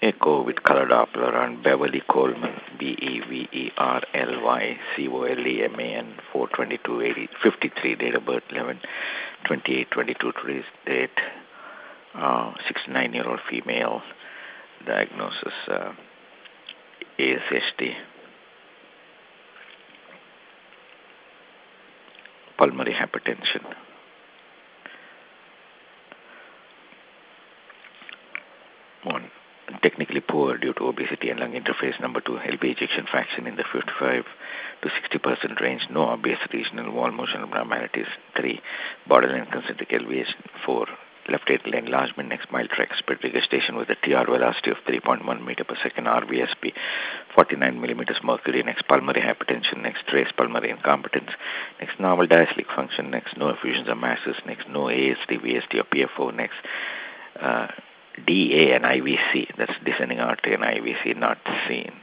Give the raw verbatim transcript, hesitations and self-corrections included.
Echo with color Doppler on Beverly Coleman, B E V E R L Y C O L E M A N, four twenty-two eighty fifty-three, date of birth eleven twenty-eight twenty-two, today's date, uh, sixty-nine-year-old female, diagnosis uh, A S H T, pulmonary hypertension. One, technically poor due to obesity and lung interface. Number two, L V ejection fraction in the fifty-five to sixty percent range. No obvious regional wall motion abnormalities. Three, borderline concentric elevation. Four, left atrial enlargement. Next, mild tricuspid regurgitation with a T R velocity of three point one meter per second. R V S P forty-nine millimeters mercury. Next, pulmonary hypertension. Next, trace pulmonary incompetence. Next, normal diastolic function. Next, no effusions or masses. Next, no A S D, V S D or P F O. Next, uh, D A and I V C, that's descending artery and I V C not seen.